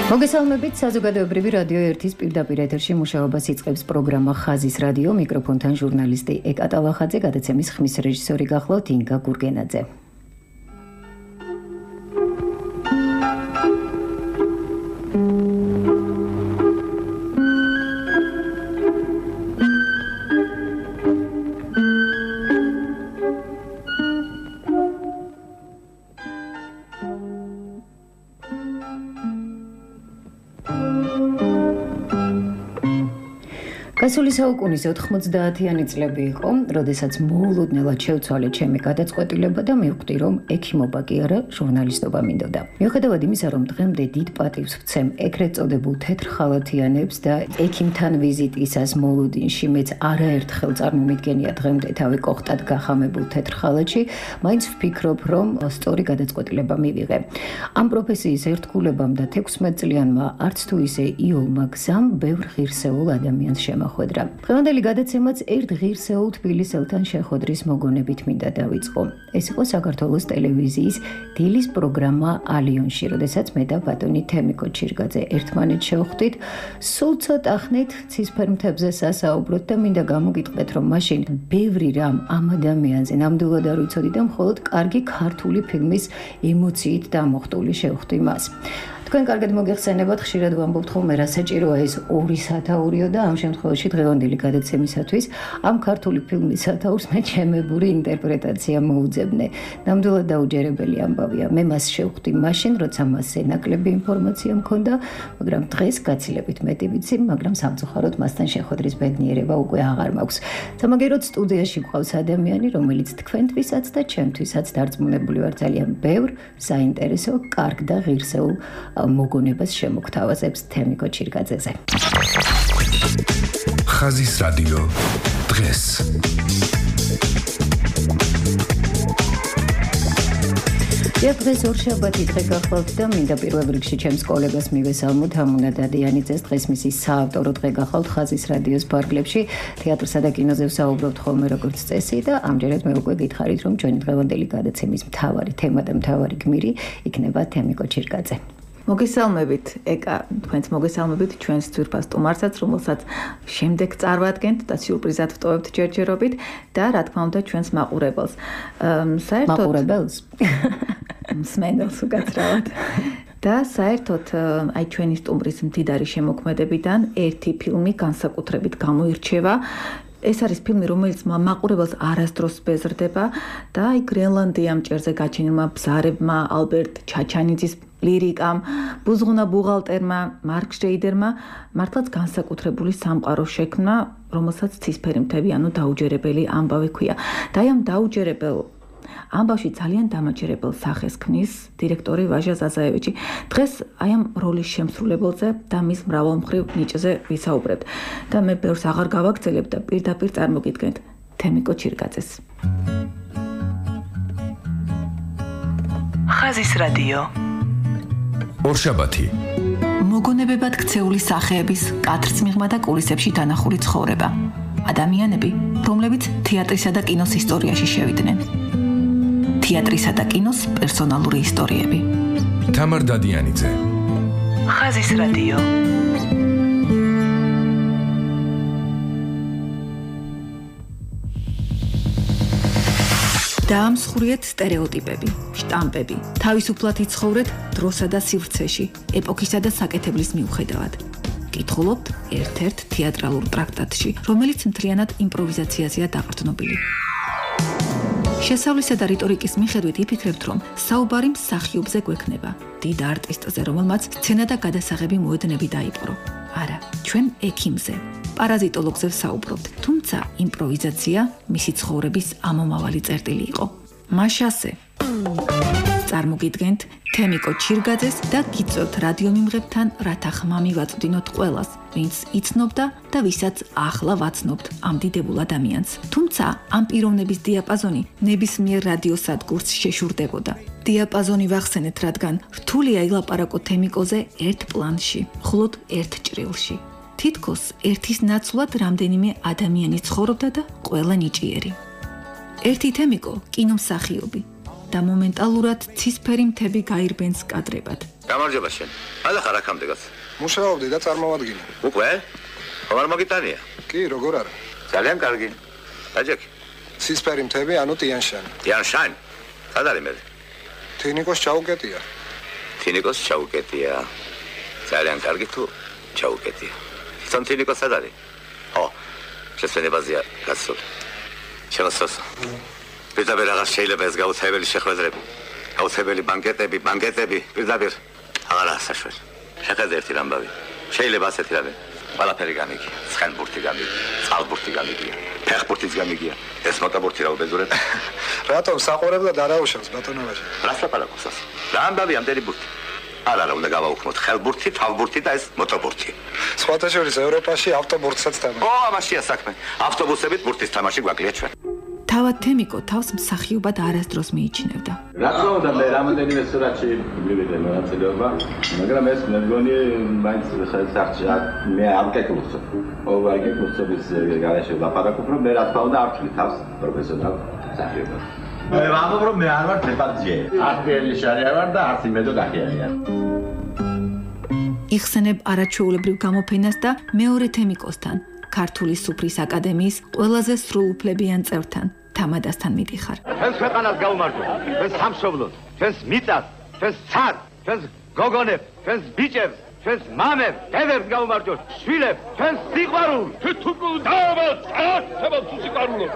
მოგესალმებით, საზოგადოებრივი რადიო 1-ის პირდაპირ ეთერში მუშაობას იწყებს პროგრამა ხაზის რადიო. მიკროფონთან ჟურნალისტი ეკატა ლახაძე, გადაცემის ხმის რეჟისორი გახლავთ ინგა გურგენაძე. გასული საუკუნის 90-იანი წლები იყო, როდესაც მოულოდნელად შევცვალე ჩემი გადაწყვეტილება და მივხვდი, რომ ექიმობა კი არა, ჟურნალისტობა მინდოდა. მიუხედავად იმისა, რომ დღემდე დიდ პატივს ვცემ ეგრეთ წოდებულ თეთრ ხალათიანებს და ექიმთან ვიზიტისას მოლოდინში მეც არაერთხელ წარმომიდგენია დღემდე თავი კოხტად გახამებულ თეთრ ხალათში, მაინც ვფიქრობ, რომ სწორი გადაწყვეტილება მივიღე. ამ პროფესიის ერთგულებამ და 16 წლიანმა არც თუ ისე იოლმა გზამ ბევრ ღირსეულ ადამიანს შემოხვედრა. დღევანდელი გადაცემაც ერთ ღირსეულ თბილისელთან შეხვედრის მოგონებით მინდა დავიწყო. ეს იყო საქართველოს ტელევიზიის დილის პროგრამა ალიონში, როდესაც მე და ბატონი თემიკო ჩირგაძე ერთმანეთს შევხვდით, სულ ცოტა ხნით ცისფერ მთებზე სასაუბროთ და მინდა გამოგიტყდეთ, რომ მაშინ ბევრი რამ ამ ადამიანზე ნამდვილად არ ვიცოდი და მხოლოდ კარგი ქართული ფილმის ემოციით დამოხტული შევხვდი მას. თქვენ კარგად მოგეხსენებათ, ხშირად ვამბობთ ხოლმე, რა საჭიროა ეს 2 სათაურიო და ამ შემთხვევაში დღევანდელი გადაცემისათვის ამ ქართული ფილმის სათაურს მე ჩემებური ინტერპრეტაცია მოუძებნე. ნამდვილად დაუჯერებელი ამბავია. მე მას შევხვდი მაშინ, როცა მასზე ნაკლები ინფორმაცია მქონდა, მაგრამ დღეს გაცილებით მეტი ვიცი, მაგრამ სამწუხაროდ მასთან შეხვედრის ბედნიერება უკვე აღარ მაქვს. სამაგეროდ სტუდიაში მყავს ადამიანი, რომელიც თქვენთვისაც და ჩემთვისაც დარწმუნებული ვარ ძალიან ბევრ საინტერესო, კარგ და ღირსეულ მოგონებას შემოგთავაზებს თემიკო ჩირგაძეზე. ხაზის რადიო დღეს. დღეს ორშაბათი დღე გახლავთ და მინდა პირველ რიგში ჩემს კოლეგას მივესალმოთ ამუნა დადიანიძეს. დღეს მისი საავტორო დღე გახლავთ ხაზის რადიოს ფარგლებში. თეატრსა და კინოზე ვსაუბრობთ ხოლმე როგორც წესი და ამჯერად მე უკვე გითხარით, რომ ჩვენი დღევანდელი გადაცემის მთავარი თემა და მთავარი გმირი იქნება თემიკო ჩირგაძე. მოგესალმებით, ეკა, თქვენს მოგესალმებით ჩვენს ძვირფას სტუმარსაც, რომელსაც შემდეგ წარვადგენთ და სიურპრიზად ვტოვებთ ჯერჯერობით და რა თქმა უნდა ჩვენს მაყურებელს. საერთოდ მაყურებელს? მსმენელს უკაცრავად. და საერთოდ აი ჩვენი სტუმრის მდიდარი შემოქმედებიდან ერთი ფილმი განსაკუთრებით გამოირჩევა. ეს არის ფილმი, რომელიც მაყურებელს არასდროს ბეზრდება და აი გრენლანდიამ ჭერზე გაჩენილმა ბზარებმა, ალბერტ ჩაჩანიძის ლირიკამ, ბუზღუნა ბუღალტერმა, მარკ შრეიდერმა მართლაც განსაკუთრებული სამყარო შექმნა, რომელსაც ცისფერი მთები, ანუ დაუჯერებელი ამბავი ქვია. და აი ამ დაუჯერებელ ამბავში ძალიან დამაჯერებელ სახეს ქმნის დირექტორი ვაჟა ზაზაევიჩი. დღეს აი ამ როლის შემსრულებელზე და მის მრავალმხრივ ნიჭზე ვისაუბრებთ. და მე ბევრს აღარ გავაგრძელებ და პირდაპირ წარმოგიდგენთ თემიკო ჩირგაძეს. ხაზის რადიო. ორშაბათი. მოგონებებად ქცეული სახეების კათრცმიღმა და კულისებში დანახული ცხოვრება. ადამიანები, რომლებიც თეატრისა და კინოს ისტორიაში შევიდნენ. თეატრისა და კინოს პერსონალური ისტორიები. თამარ დადიანიძე. ხაზის რადიო. დაამსხვრიეთ სტერეოტიპები, შტამპები. თავისუფლად იცხოვრეთ დროსა და სივრცეში, ეპოქისა და საკეთებლის მიუხედავად. კითხულობთ ერთ-ერთ თეატრალურ ტრაქტატში, რომელიც მთლიანად იმპროვიზაციაზეა დაყრდნობილი. შესავლისა და რიტორიკის მიხედვით იფიქრებთ, რომ საუბარი მსახიობზე გვექნება, დიდ არტისტზე, რომელმაც სცენა და გადასაღები მოედნები დაიპყრო. არა, ჩვენ ექიმზე, პარაზიტოლოგზე ვსაუბრობთ, თუმცა იმპროვიზაცია მისი ცხოვრების ამომავალი წერტილი იყო. მაშასე. წარმოგიდგენთ თემიკო ჩირგაძეს და გიწევთ რადიომიმღებთან, რათა ხმა მივაწვდინოთ ყველას, ვინც იცნობდა და ვისაც ახლა ვაცნობთ ამ დიდებულ ადამიანს. თუმცა ამ პიროვნების დიაპაზონი ნებისმიერ რადიოსადგურს შეშურდებოდა. დიაპაზონი ვახსენეთ, რადგან რთულია ილაპარაკო თემიკოზე ერთ პლანში, მხოლოდ ერთ ჭრილში. თითქოს ერთის ნაცვლად რამდენიმე ადამიანი ცხოვრობდა და ყველა ნიჭიერი. ერთი თემიკო კინომსახიობი. და მომენტალურად ცისფერი მთები გაირბენს კადრებად. გამარჯობა შენ. ალა ხარ აქამდე გაც. მუშაობდი და წარმოვადგინე. უკვე? ხომ არ მოგიტანია? კი, როგორ არა. ძალიან კარგი. დაჯექი. ცისფერი მთები, ანუ ტიანშანი. ტიანშანი? სად არის მე? თინიკოს ჩაუკეტია. თინიკოს ჩაუკეტია. ძალიან კარგი თუ ჩაუკეტია. სამ თინიკოს სად არის? ო, შესვენებაზეა გასულ. შემოსოს. პირდაპირ აღარ შეიძლება ეს გაუცემელი შეხვედრები. გაუცემელი ბანკეტები, პირდაპირ აღარაა საშველი. შეხედე ერთი რამბავი. შეიძლება ასეთი რამე. ყველაფერი გამიგია. ცხენბურთი გამიგია, წყალბურთი გამიგია, ფეხბურთიც გამიგია. ეს მოტაბურთი რა უბეზურებ? რატომ საყურებლად არ აუშავს ბატონოვაში? რას ლაპარაკობს? რამბავი ამდენი ბურთი. არა, უნდა გავაუქმოთ ხელბურთი, თავბურთი და ეს მოტობურთი. სხვათა შორის ევროპაში ავტობურთსაც თამაშობს. ო, ამაშია საქმე. ავტობუსებით ბურთის თამაში გვაკლია ჩვენ. თავად თემიკო თავს მსახიობად არასდროს მიიჩნევდა. რა თქმა უნდა, მე რამოდენიმე სურათში მივიდე მონაწილეობა, მაგრამ ეს მე მგონი მაინც საერთოდ მე არ გეკუთვნო. ოღონდ გეკუთვნობის გარეშე ლაპარაკობ, რომ მე რა თქმა უნდა არ ვჩვი თავს პროფესიონალ მსახიობად. მე ვამბობ, რომ მე არ ვარ დეპარტიე. არტიელი შარია ვარ და არც იმედო გახიანია. იხსენებ არაჩვეულებრივ გამოფენას და მეორე თემიკოსთან, ქართული სუფრის აკადემიის ყველაზე სრულუფლებიან წევრთან, თამადასთან მიდიხარ. ჩვენს ქვეყანას გაუმარჯო, ჩვენს სამშობლოს, ჩვენს მიწას, ჩვენს ცარს, ჩვენს გოგონებს, ჩვენს ბიჭებს, ჩვენს მამებს, დედებს გაუმარჯო, შვილებს, ჩვენს სიყვარულს. თუ დავაბათ, არასწორად სიყვარულო.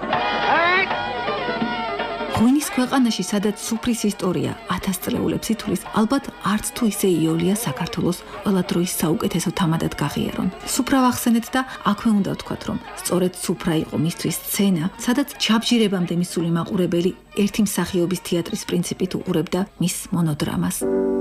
ღვინის ქვეყანაში, სადაც სუფრის ისტორია 1000 წლეულებს ითვლის, ალბათ არც თუ ისე იოლია საქართველოს ყველა დროის საუკეთესო თამადად გაღიარონ. სუფრა ვახსენეთ და აქვე უნდა ვთქვათ, რომ სწორედ სუფრა იყო მისთვის სცენა, სადაც ჩაბჯირებამდე მისული მაყურებელი ერთი მსახიობის თეატრის პრინციპით უყურებდა მის მონოდრამას.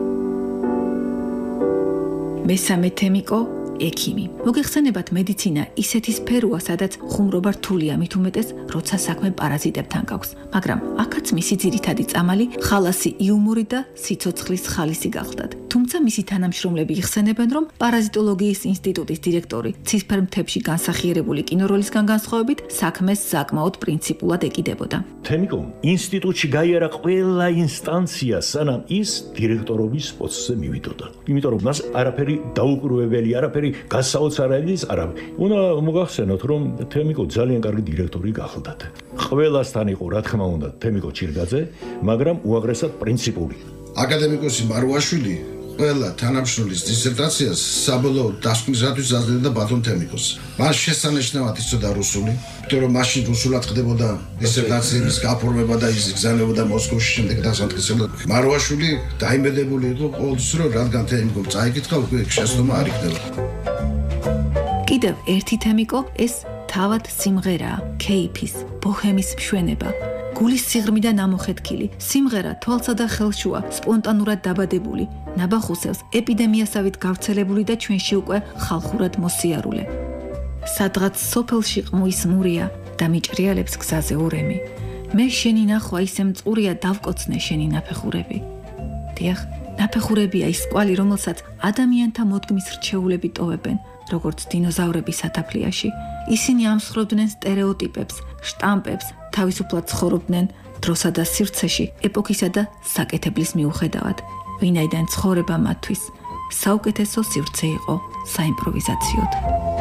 მესამე თემიკო ექიმი. მოგეხსენებათ, მედიცინა ისეთი სფეროა, სადაც ხუმრობა რთულია, მით უმეტეს, როცა საქმე პარაზიტებთან გაქვს. მაგრამ აქაც მისი ძირითადი წამალი ხალასი იუმორი და სიცოცხლის ხალისი გახლდათ. თუმცა მისი თანამშრომლები იხსენებენ, რომ პარაზიტოლოგიის ინსტიტუტის დირექტორი ცისფერ მთებში განსახიერებული კინოროლისგან განსხვავებით საქმეს საკმაოდ პრინციპულად ეკიდებოდა. თემიკომ ინსტიტუტში გაიარა ყველა ინსტანცია, სანამ ის დირექტორობის პოსტზე მივიდოდა. იმიტომ რომ მას არაფერი დაუყურებელი, არაფერი გასაოცარალის არავინ. უნდა მოგახსენოთ, რომ თემიკო ძალიან კარგი დირექტორი გახლდათ. ყველასთან იყო, რა თქმა უნდა, თემიკო ჩირგაძე, მაგრამ უაღრესად პრინციპული. აკადემიკოსი მარუაშვილი ყველა თანამშრომლის დისერტაციას საბოლოო დასკვნისათვის აძლევდა ბატონ თემიკოს. მას შესანიშნავად იცოდა რუსული, იმიტომ რომ მაშინ რუსულად ხდებოდა დისერტაციის გაფორმება და ის იგზავნებოდა მოსკოვში, შემდეგ დასამტკიცებლად. მარუაშვილი დაიმედებული იყო ყოველთვის, რომ რადგან თემიკომ წაიკითხა, უკვე შესწორმა არ იქნება. კიდევ ერთი თემიკო ეს თავად სიმღერაა, კეიფის, ბოჰემის მშვენება. გულის სიღრმიდან ამოხეთქილი, სიმღერა თვალსა და ხელშუა, სპონტანურად დაბადებული, ნაბახუსევს ეპიდემიასავით გავრცელებული და ჩვენში უკვე ხალხურად მოსიარულე. სადღაც სოფელში ყმუის მურია და მიჭრიალებს გზაზე ორემი. მე შენი ნახვა ისე მწყურია, დავკოცნე შენი ნაფეხურები. დიახ, ნაფეხურებია ის კვალი, რომელსაც ადამიანთა მოდგმის რჩეულები ტოვებენ, როგორც დინოზავრები სათაფლიაში. ისინი ამსხრობდნენ სტერეოტიპებს, შტამპებს, თავისუფლად ცხოვრობდნენ დროსა და სივრცეში, ეპოქისა და საკეთებლის მიუხედავად. ვინაიდან ცხოვრება მათთვის საუკეთესო სივრცე იყო საიმპროვიზაციოდ.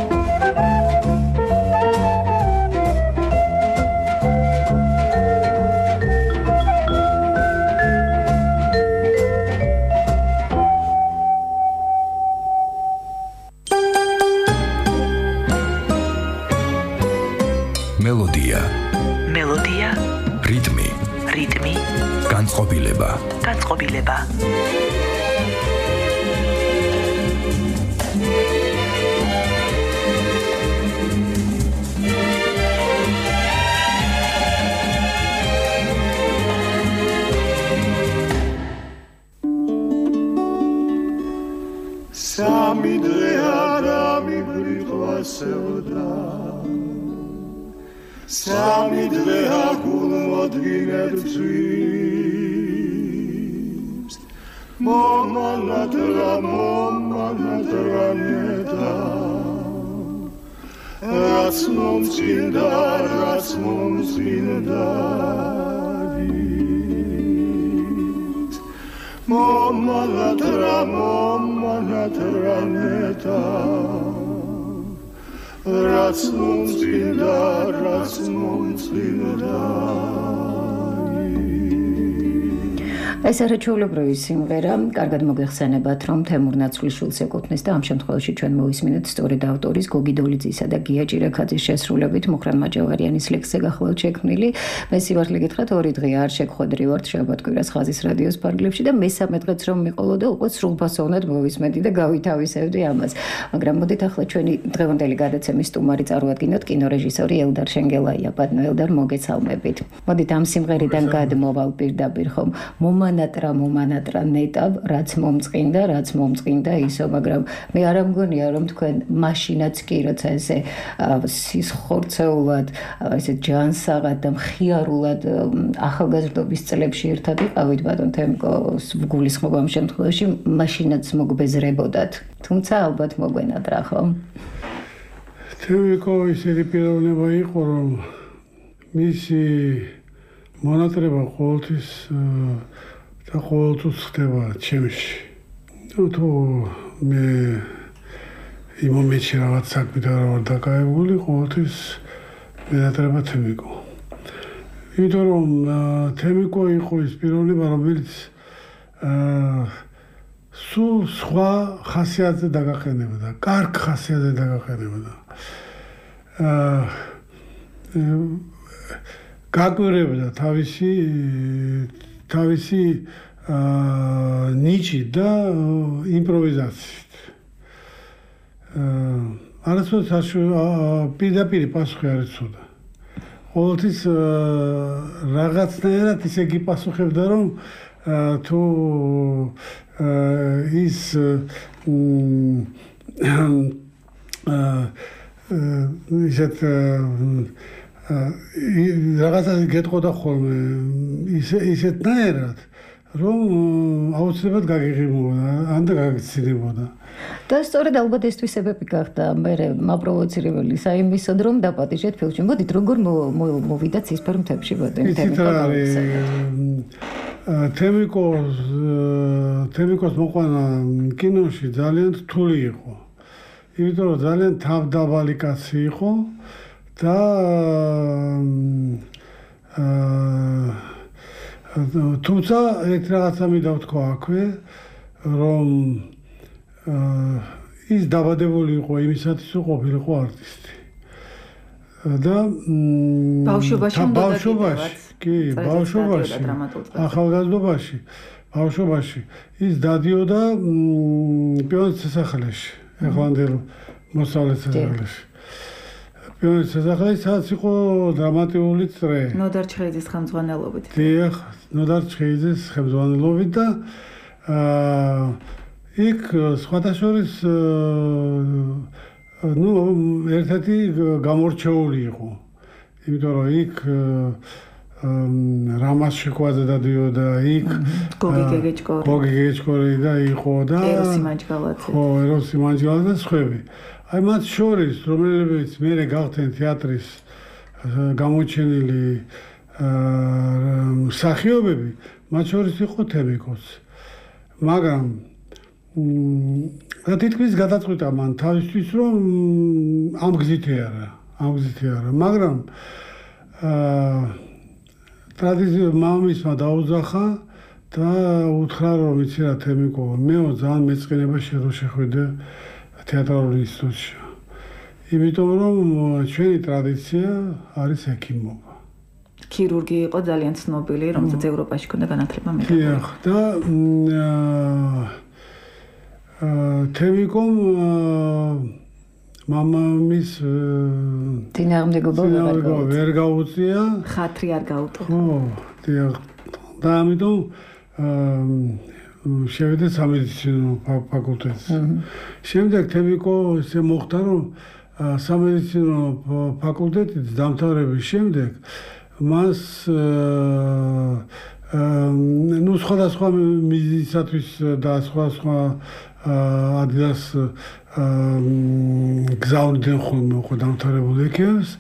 მელოდია, რიტმი, განწყობილება. სამი დღე არა მიბრიყვა სევდა, სამი დღე აგულმოდგინედ ბზვის, მომანადრა ნედა, რაც მომწინდა მომანატრა ნეტა რაც მომწინდა ეს არაჩვეულებრივი სიმღერა, კარგად მოგეხსენებათ, რომ თემურ ნაცვლიშვილს ეკუთვნის და ამ შემთხვევაში ჩვენ მოვისმინეთ სწორედ ავტორის გოგი დოლიძისა და გია ჭირაქაძის შესრულებით მუხრან მაჯავარიანის ლექსზე გახლავთ შექმნილი. მე სივარდლი გითხრათ 2 დღე არ შეგხვედრი ვართ შაბათ-კვირას ხაზის რადიოს პარკლებში და მესამე დღეც რომ მიყოლოდა უკვე სრულფასოვნად მოვისმენდი და გავითავისებდი ამას. მაგრამ მოდით ახლა ჩვენი დღევანდელი გადაცემის სტუმარი წარუადგინოთ კინორეჟისორი ელდარ შენგელაია. ბატონო ელდარ, მოგესალმებით. მოდით ამ სიმღერიდან გადმოვალ პირდაპირ ხომ მომანატრა ნეტა რაც მომწყინდა ისო, მაგრამ მე არ ამგონია რომ თქვენ მაშინაც კი როცა ესე სისხორცეულად ესე ჯანსაღად და მხიარულად ახალგაზრდობის წლებში ერთად იყავით ბატონ თემკოს გულისხმობა ამ შემთხვევაში მაშინაც მოგბეზრებოდათ, თუმცა ალბათ მოგვენატრა ხო? თემკო ისეთი პიროვნება იყო რომ მისი მონატრება ყოველთვის და ყოველთვის ხდება ჩემში. თუ მე იმ მომენტში რაღაც საქმით არ ვარ დაკავებული, ყოველთვის მონატრება თემიკო. იმიტომ რომ თემიკო იყო ის პიროვნება, რომელიც სულ სხვა ხასიათზე დაგაყენებოდა, კარგ ხასიათზე დაგაყენებოდა. გაგვირებდა თავისი ნიჭი და იმპროვიზაციით. არასოდეს პირდაპირ პასუხი არ იცოდა. ყოველთვის რაღაცნაირად ისე გიპასუხებდა, რომ თუ ის ისეთ რაღაცას გეტყოდა ხოლმე ისეთნაირად, რომ აუცილებლად გაგიღიმოდა, ან და გაგიცინებოდა. და სწორედ ალბათ ეს თვისებები გახდა მე მაპროვოცირებელი საიმისოდ, რომ დაპატიჟეთ ფილმში. მოდით, როგორ მოვიდა ცისფერ მთებში ბატონი თემიკოს მოყვანა კინოში ძალიან რთული იყო. იმიტომ რომ ძალიან თავდაბალი კაცი იყო და თუმცა ერთ რაღაცა მინდა ვთქვა აქვე, რომ ის დაბადებული იყო იმისათვის, რომ ყოფილიყო არტისტი. და ბავშვობაში, ახალგაზრდობაში, ბავშვობაში ის დადიოდა პიონერის სასახლეში, ახლანდელ მოსწავლეს სასახლეში. პიონერის სასახლეში, სადაც იყო დრამატიული წრე. ნოდარ ჩხეიძის ხელმძღვანელობით. დიახ, ნოდარ ჩხეიძის ხელმძღვანელობით და იქ სხვათა შორის ერთ-ერთი გამორჩეული იყო. იმიტომ რომ იქ რამას შეკვაძე დადიოდა, იქ გოგი გეგეჭკორი და იყო და ეროსი მანჯგალაძე. ხო, ეროსი მანჯგალაძე და სხვები. აი მათ შორის, რომლებიც მერე გახდნენ თეატრის გამოჩენილი მსახიობები, მათ შორის იყო თემიკოც. მაგრამ თითქმის გადაწყვიტა მან თავისთვის, რომ ამ გზითი არა, მაგრამ ტრადიციულად მამამისმა დაუძახა და უთხრა, რომ იცი რა თემიკო, მეო ძალიან მეწყინებაში რომ შეხვიდე თეატრალურ ინსტიტუტში. იმიტომ რომ ჩვენი ტრადიცია არის ექიმობა. ქირურგი იყო ძალიან ცნობილი, რომელსაც ევროპაში ჰქონდა განათლება მიღებული. დიახ, და თემიკომ მამამის წინააღმდეგობა ვერ გაუწია, ხათრი არ გაუტო. ხო, დიახ. და ამიტომ შევიდა სამედიცინო ფაკულტეტზე. შემდეგ თემიკო ისე მოხდა, რომ სამედიცინო ფაკულტეტის დამთავრების შემდეგ მას სხვადასხვა მიზნისათვის და სხვადასხვა ადგილას გზავნიდნენ ხოლმე უკვე დამთავრებულ ექიმებს.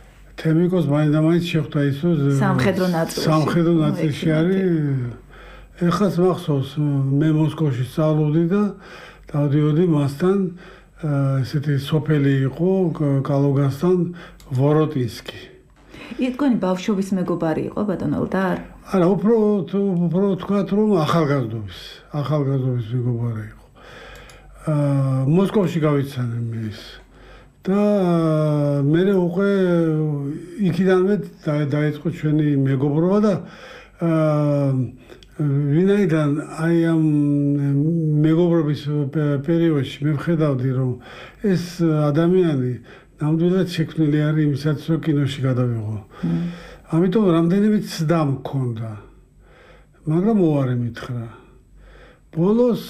თემიკოს მაინც შეხვდა ის, რომ სამხედრო ნაწილში არის ეხლაც მახსოვს მე მოსკოვში სწავლობდი და დავდიოდი მასთან ესეთი სოფელი იყო კალუგასთან ვოროტინსკი. თქვენი ბავშვობის მეგობარი იყო ბატონ ელდარ? არა, უფრო თქვათ რომ ახალგაზრდობის მეგობარი იყო. მოსკოვში გავიცანე მის და მე უკვე იქიდანვე დაიწყო ჩვენი მეგობრობა და ვინაიდან აი ამ მეგობრობის პერიოდში მე ვხედავდი რომ ეს ადამიანი ნამდვილად შექმნილი არის იმისაც რომ კინოში გადავიღო. ამიტომ რამდენიმე ცდა მქონდა. მაგრამ უარი მითხრა. ბოლოს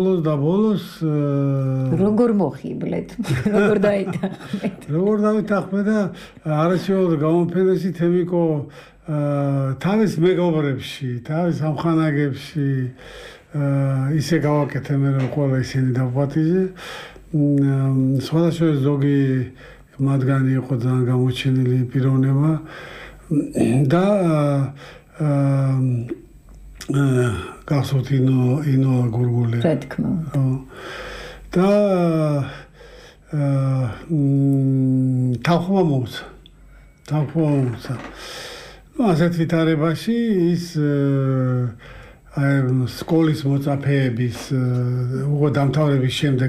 როგორ მოხიბლეთ? როგორ დაიტახმეთ? როგორ დავიტახმე და არაჩვეულებრივ გამოფენაში თემიკო თავის მეგობრებში, თავის ამხანაგებში ისე გავაკეთე მე რომ ყველა ისინი დავპატიჟე. სხვადასხვა ზოგი მათგანი იყო ძალიან გამოჩენილი პიროვნება და გახსოვთ ინო გურგული. რა თქმა უნდა. და თანხმობა მომცა. ასეთ ვითარებაში ის სკოლის მოწაფეების უკვე დამთავრების შემდეგ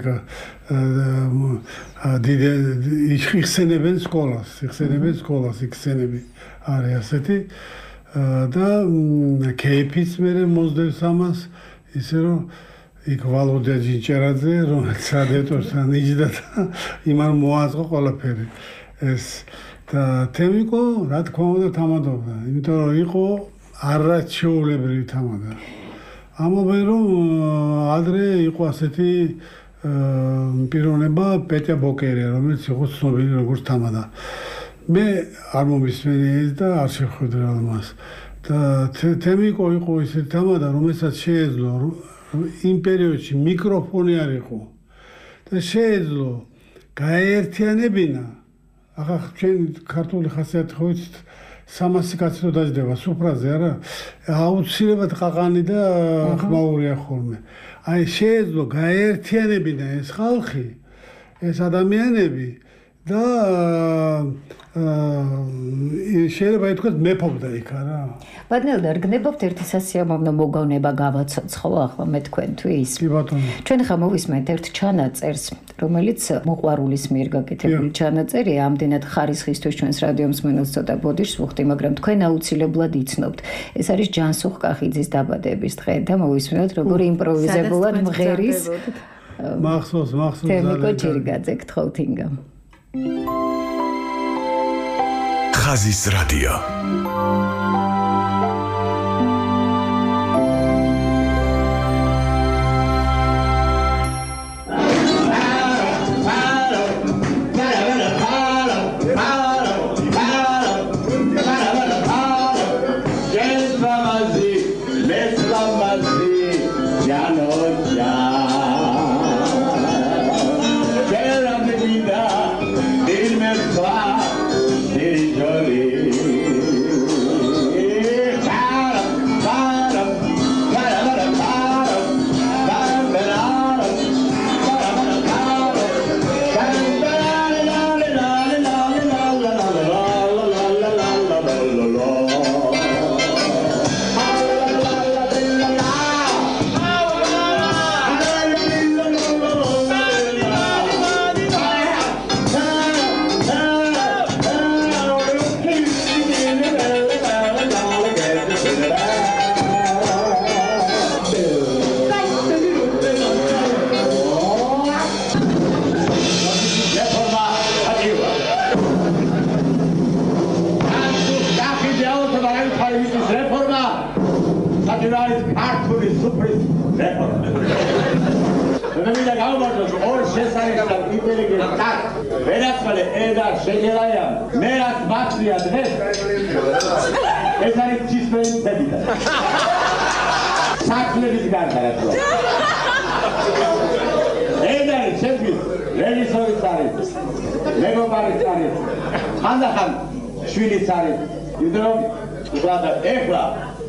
იხსენებენ სკოლას, იხსენები არის ასეთი და кейფიც მე მოსდევს ამას ისე რომ იქ ვალოდია ჯინჭერაძე რომელიც რადიატორთან იჯდა და იმან მოაწყო ყველაფერი ეს და თემიკო რა თქმა უნდა თამადობდა იმიტომ რომ იყო არაჩვეულებრივი თამადა ამობენ რომ ადრე იყო ასეთი პიროვნება პეტია ბოკერია რომელიც იყო ცნობილი როგორც თამადა მე არ მომისმენი ეს და არ შეხვედრე ამას და თემიკო იყო ისეთი თამადა რომელსაც შეეძლო იმ პერიოდში მიკროფონი არ იყო და შეეძლო გაერთიანებინა ახლა ჩვენ ქართული ხასიათი ხო ვიცით 300 კაცი რო დაждდება სუფრაზე არა აუცილებლად ყაყანი და ხმაურია ხოლმე აი შეეძლო გაერთიანებინა ეს ხალხი ეს ადამიანები და შეიძლება ითქვას მეფობდა იქ არა ბატონელდარ გნებობთ ერთი სასიამოვნო მოგონება გავაცოცხლო ახლა მე თქვენთვის კი ბატონო ჩვენ ხა მოვისმენთ ერთ ჩანაწერს რომელიც მოყვარულის მიერ გაკეთებული ჩანაწერია ამდენად ხარისხისთვის ჩვენს რადიო მსმენელს ცოტა ბოდიშს ვუხდი მაგრამ თქვენ აუცილებლად იცნობთ ეს არის ჯანსუღ კახიძის დაბადების დღე და მოვისმენთ როგორი იმპროვიზებულად მღერის მახსოვს თემიკო ჯირგაძე გთხოვთ ინგა ხაზის რადიო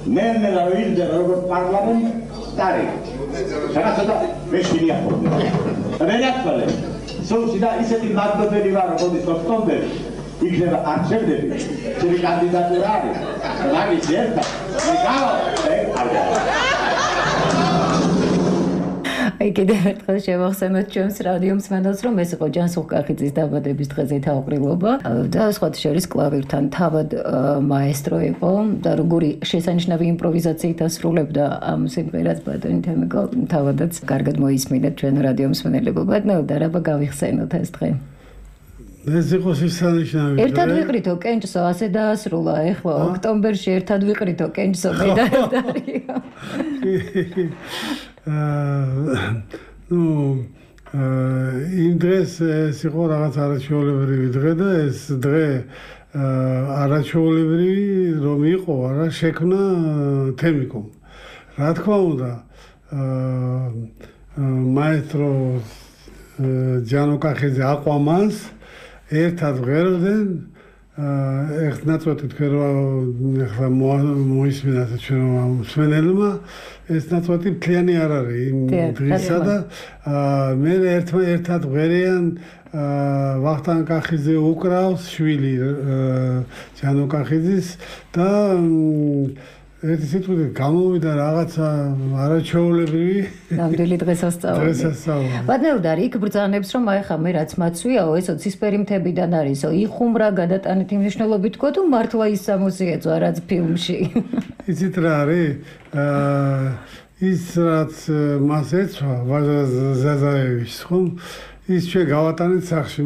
ნელ-ნელა ვიძებ როგორც პარლამენტარი. რაღაცა მეშინია ხოლმე. რედაქტორი, სულში და ისეთი მადლობელი ვარ, როდის ოქტომბერი იქნება არჩევნები, ჩემი კანდიდატურა არის. მაგის ერთა. აი კიდევ ერთხელ შევახსენოთ ჩვენს რადიო მსმენელს, რომ ეს იყო ჯანსუღ კახიძის დაბადების დღეზე თაუყრილობა და სხვათა შორის კლავირთან თავად მაესტრო იყო და როგორი შესანიშნავი იმპროვიზაციით ასრულებდა ამ სიმღერას ბატონი თემიკო, თავადაც კარგად მოისმინეთ ჩვენ რადიო მსმენელებო. ბატონო და რაბა გავიხსენოთ ეს დღე. ეს იყო შესანიშნავი. ერთად ვიყრითო კენჭსო, ასე დაასრულა. ეხლა ოქტომბერში ერთად ვიყრითო კენჭსო მედალია. იმ დღეს ეს იყო რაღაც არაჩვეულებრივი დღე და ეს დღე არაჩვეულებრივი რომ იყო, არა შექმნა თემიკომ. რა თქმა უნდა, მაესტრო ჯანო კახიძე აყვამას ერთად ვღეროდნენ ერთ ნაწყვეტი თქვენ ახლა მოისმინათ ჩვენ მსმენელმა ეს ნაწყვეტი მთლიანი არ არის იმ დღისა და მე ერთად ვღერიან ვახტანგ კახიძე უკრავს შვილი ჯანო კახიძის და ერთი სიტყვით გამოვიდა რაღაცა არაჩვეულებრივი ნამდვილი დღესასწაული. ბატონო და იქ ბრძანებს რომ აი ხა მე რაც მაცვიაო ესო ცისფერი მთებიდან არისო იხუმრა გადატანით იმ მნიშვნელობით თქო თუ მართლა ის სამოსიეწვა რაც ფილმში. იცით რა არის? ის რაც მას ეცვა ვაჟა ზაზაევიჩს ხომ? ის ჩვენ გავატანეთ სახში.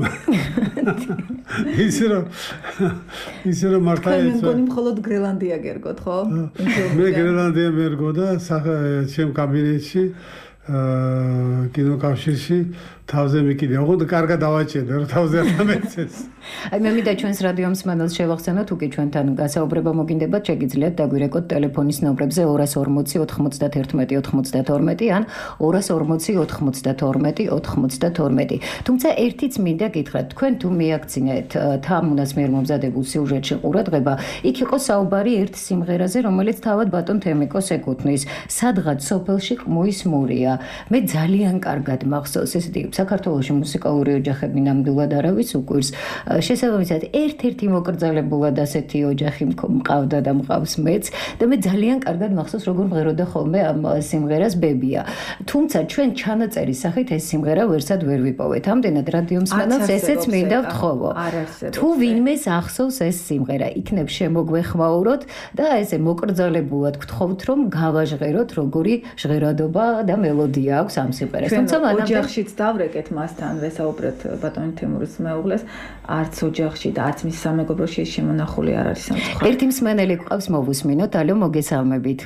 ისე რომ მართლა მე მგონი მხოლოდ გრენლანდია გერგოთ, ხო? მე გრენლანდია მერგო და ჩემ კაბინეტში კინოკავშირში თავზე მიკიდე. ოღონდ კარგად დავაჭერე, რომ თავზე არ დამეცეს. აი მე მინდა ჩვენს რადიო მსმენელს შევახსენოთ, უკვე ჩვენთან გასაუბრება მოგინდებათ, შეგიძლიათ დაგვირეკოთ ტელეფონის ნომრებზე 240 91 92 ან 240 92 92. თუმცა ერთიც მინდა გითხრათ, თქვენ თუ მიაქცინეთ თამუნას მიერ მომზადებულ სიუჟეტში ყურადღება, იქ იყო საუბარი ერთ სიმღერაზე, რომელიც თავად ბატონ თემიკოს ეკუთვნის. სადღაც სოფელში ყმუის მურია. მე ძალიან კარგად მახსოვს ესეთი საქართველოში მუსიკალური ოჯახები ნამდვილად არავის უკვირს. შესაბამისად, ერთ-ერთი მოკრძალებულად ასეთი ოჯახი მყავდა და მყავს მეც და მე ძალიან კარგად მახსოვს, როგორ მღეროდა ხოლმე ამ სიმღერას ბებია. თუმცა ჩვენ ჩანაწერის სახით ეს სიმღერა ვერსად ვერ ვიპოვეთ. ამდენად რადიო მსმენელს ესეც მინდა ვთხოვო. თუ ვინმეს ახსოვს ეს სიმღერა, იქნებ შემოგვეხმაუროთ და ესე მოკრძალებულად გთხოვთ, რომ გავაჟღეროთ, როგორი ჟღერადობა და მელოდია აქვს ამ სიმღერას. თუმცა ოჯახშიც დავრეკეთ მასთან, ვესაუბრეთ ბატონი თემურის მეუღლეს, არც ოჯახში და არც მის სამეგობროში შემონახული არ არის სამწუხაროდ. ერთი მსმენელი გვყავს, მოვუსმინოთ, ალო, მოგესალმებით.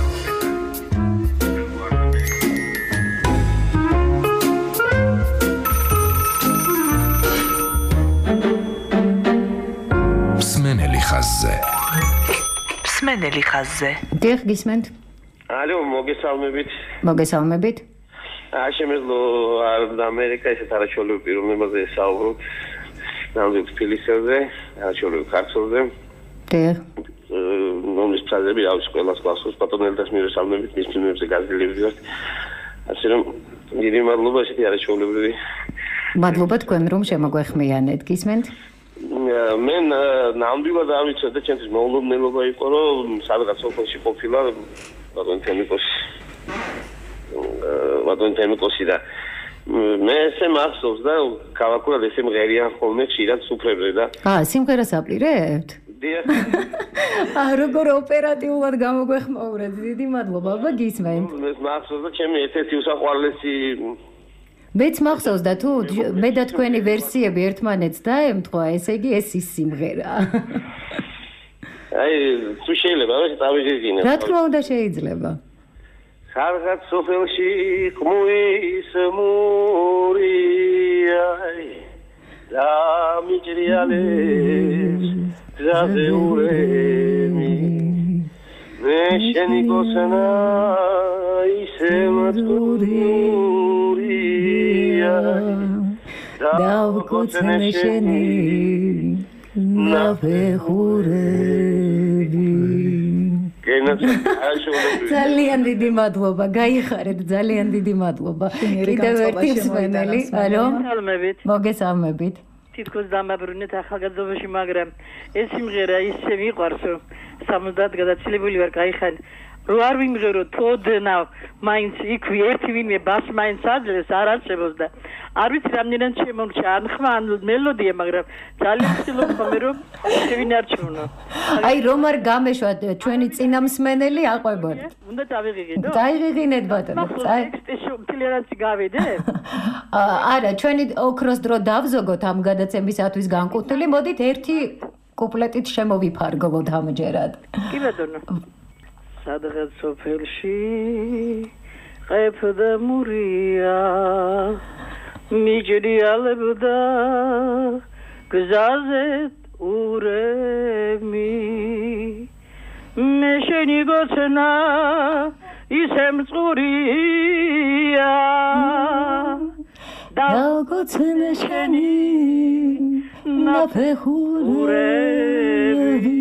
მსმენელი ხაზზე. მსმენელი ხაზზე. დიახ, გისმენთ. ალო, მოგესალმებით. მოგესალმებით. შემეძლო ამერიკა ესეთ არაჩვეულებრივ პიროვნებაზე საუბრობ. ნამდვილ თბილისზე, არაჩვეულებრივ ქართველზე. დიახ. რომლის ფრაზები არის ყველას გასულს ბატონელდას მივესალმებით მის ფილმებზე გაზრდილებდით. ასე რომ დიდი მადლობა ესეთი არაჩვეულებრივი. მადლობა თქვენ რომ შემოგვეხმიანეთ, გისმენთ? მე ნამდვილად არ ვიცოდი და ჩემთვის მოულოდნელობა იყო რომ სადღაც სოფელში ყოფილა ბატონ თემიკოსი და მე ესე მახსოვს და ქალაქურად ესე მღერიან ხოლმე ხშირად სუფრებზე და სიმღერას აპირებთ? დიახ. როგორ ოპერატიულად გამოგვეხმაურეთ, დიდი მადლობა, აბა გისმენთ. მე მახსოვს და ჩემი ერთ-ერთი უსაყვარლესი მეც მახსოვს და თუ მე და თქვენი ვერსიები ერთმანეთს დაემთხვა, ესე იგი ეს ის სიმღერა. აი, თუ შეიძლება რა დავიჟინე. რა თქმა უნდა შეიძლება. სადღაც სოფელში ყმუის მურია და მიჭრიალეს გზაურემი მე შენი გოსნა ისე მაწურია და გოცნე შენი ნაფეხურები ძალიან დიდი მადლობა, გაიხარეთ, ძალიან დიდი მადლობა. კიდევ ერთი მსმენელი, ალო? მოგესალმებით. თითქოს დამაბრუნეთ ახალგაზრდობაში, მაგრამ ეს სიმღერა ისე მიყვარს, 70 გადაცილებული ვარ, გაიხარ. რო არ ვიმღერო თოდნავ, მაინც იქვე ერთი ვინმე ბას მაინც აძლევს, არ არსებობს და არ ვიცი რამდენად შემომრჩა, ან ხმა, ან მელოდია, მაგრამ ძალიან ვცდილობ ხოლმე რომ შევინარჩუნო. აი რომ არ გამეშვა ჩვენი წინა მსმენელი აყვებოდ. უნდა დავიღიგინო? დაიღიგინეთ ბატონო. ტილერანსი გავიდე? არა, ჩვენი ოქროს დრო დავზოგოთ ამ გადაცემისათვის განკუთვნილი, მოდით ერთი კუპლეტით შემოვიფარგლოთ ამჯერად. კი ბატონო. სადღაც სოფელში ყეფდა მურია მიჯრიალებდა გზაზე ურემი მე შენი გოცნა ისე მწყურია დაგოცნა შენი ნაფეხურები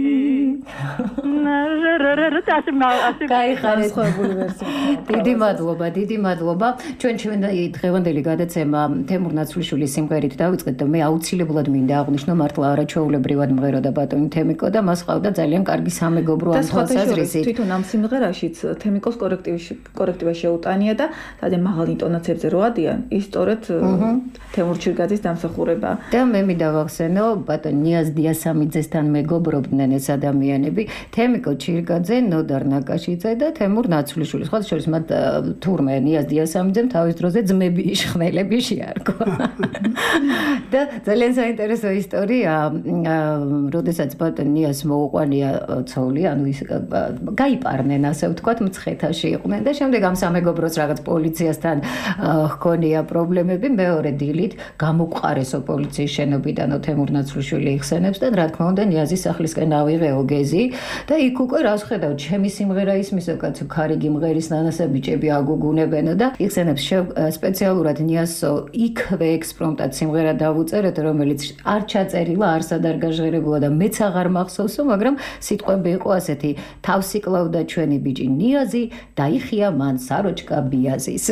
დიდი მადლობა. ჩვენ დღევანდელი გადაცემა თემურ ნაცვლიშვილის სიმღერით დავიწყეთ და მე აუცილებლად მინდა აღვნიშნო მართლა არაჩვეულებრივად მღეროდა ბატონი თემიკო და მას ყავდა ძალიან კარგი სამეგობრო ამ თვალსაზრისით. თვითონ ამ სიმღერაშიც თემიკოს კორექტივა შეუტანია და ძალიან მაღალ ინტონაციებზე რო ადიან, ის სწორედ თემურ ჩირგაძის დამსახურება. და მე მინდა ვახსენო ბატონ ნიაზ დიასამიძესთან მეგობრობდნენ ეს ადამიანები. თემიკო ჩირგაძე, ნოდარ ნაკაშიძე და თემურ ნაცვლიშვილი. სხვა შორის მათ თურმე ნიაზ დიასამიძემ თავის დროზე ძმები იშხნელები შეარქვა. და ძალიან საინტერესო ისტორია, როდესაც ბატონ ნიაზ მოუყვანია ცოლი, ანუ ის გაიპარნენ, ასე ვთქვათ, მცხეთაში იყვნენ და შემდეგ ამ სამეგობროს რაღაც პოლიციასთან ჰქონია პრობლემები, მეორე დილით გამოყარესო პოლიციის შენობიდან თემურ ნაცვლიშვილი იხსენებს და რა თქმა უნდა ნიაზის სახლისკენ ავიღეო გეზი და იქ უკვე რას ხედავ, ჩემი სიმღერა ისმისო კაცო, ქარიგი მღერის ნანასა ბიჭები აგუგუნებენო და იხსენებს სპეციალურად ნიაზო იქვე ექსპრომტად სიმღერა დავუწერეთ, რომელიც არ ჩაწერილა, არსად არ გაჟღერებულა და მეც აღარ მახსოვსო, მაგრამ სიტყვები იყო ასეთი: თავს იკლავდა ჩვენი ბიჭი ნიაზი, დაიხია მან საროჭკა ბიაზის.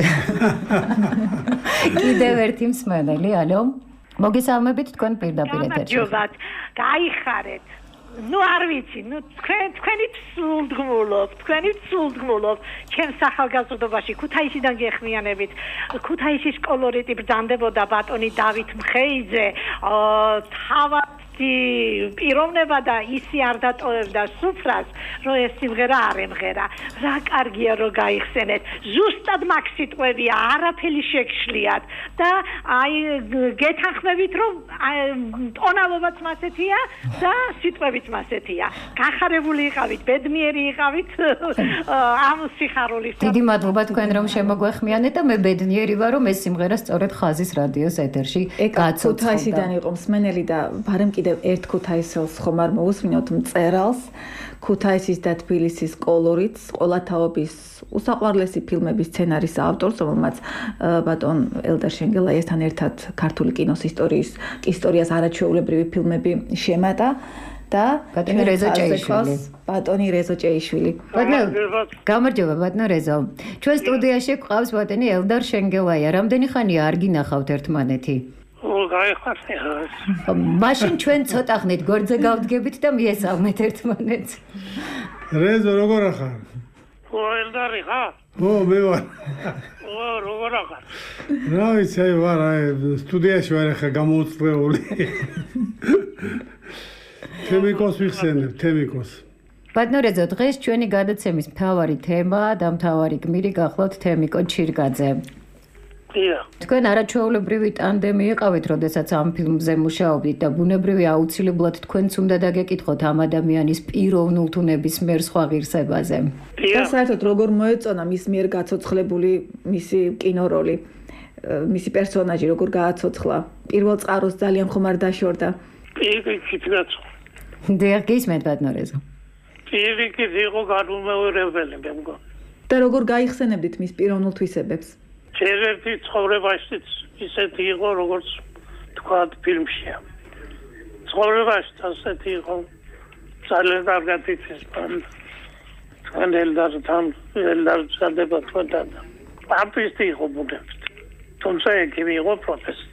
კიდევ ერთი მსმენელი, ალო? მოგესალმებით თქვენ პირდაპირ ეთერში. გაიხარეთ. ნუ არ ვიცი, ნუ თქვენი სულდგმულობ, ჩემს ახალგაზრდობაში ქუთაისიდან გეხმიანებით, ქუთაისის კოლორიტი ბრძანდებოდა ბატონი დავით მხეიძე, თავად პიროვნება და ისი არ დატოვებდა სუფრას, რომ ეს სიმღერა არ ემღერა. რა კარგია რომ გაიხსენეთ. ზუსტად მაგ სიტყვებია, არაფერი შეგშლიათ და აი გეთანხმებით რომ ტონალობაც მასეთია და სიტყვებიც მასეთია. გახარებული იყავით, ბედნიერი იყავით ამ სიხარულის. დიდი მადლობა თქვენ რომ შემოგვეხმიანეთ და მე ბედნიერი ვარ რომ ეს სიმღერა სწორედ ხაზის რადიოს ეთერში გაცოცხლდა. ქუთაისიდან იყო მსმენელი და ბარემ კიდევ ერთ ქუთაისელს ხომ არ მოусმინოთ მწერალს, ქუთაისის და თბილისის კოლორიტს, ყოლათაობის უსაყვარლესი ფილმების სცენარის ავტორს, რომელმაც ბატონ ელდარ შენგელაიასთან ერთად ქართული კინოს ისტორიას არაჩვეულებრივი ფილმები შემატა და ბატონი რეზო ჭეიშვილი. ბატონი რეზო ჭეიშვილი. გამარჯობა ბატონო რეზო. ჩვენ სტუდიაში გვყავს ბატონი ელდარ შენგელაია. რამდენი ხანია არ გინახავთ ერთმანეთი? მაშინ ჩვენ ცოტა ხნით გორძე გავდგებით და მიესალმეთ ერთმანეთს. რეზო როგორ ახარ? ელდარი ხარ? მე ვარ. როგორ ახარ? რა ვიცი, აი ვარ, სტუდიაში ვარ ახლა გამოუწყლეული. თემიკოს ვიხსენებ, თემიკოს. ბატონო რეზო, დღეს ჩვენი გადაცემის მთავარი თემა და მთავარი გმირი გახლავთ თემიკო ჩირგაძე. თქვენ არაჩვეულებრივი ტანდემი იყავით, როდესაც ამ ფილმზე მუშაობდით და ბუნებრივია აუცილებლად თქვენც უნდა დაგეკითხოთ ამ ადამიანის პიროვნულ თუ ნებისმიერ სხვა ღირსებაზე. და საერთოდ როგორ მოეწონა მის მიერ გაცოცხლებული მისი კინოროლი, მისი პერსონაჟი როგორ გააცოცხლა? პირველ წყაროს ძალიან ხომ არ დაშორდა? დიახ, გისმენთ ბატონო რეზო. პირიქით იყო განუმეორებელი მე მგონი. და როგორ გაიხსენებდით მის პიროვნულ თვისებებს? ერთ-ერთი ცხოვრებაშიც ისეთი იყო, როგორც თქვათ ფილმშია. ცხოვრებაში ასეთი იყო, ძალიან კარგად იცის პანდა. თქვენ ელდართან ელდარსადება თქვენთან არტისტი იყო ბუნებით თუმცა ექიმი იყო პროფესორი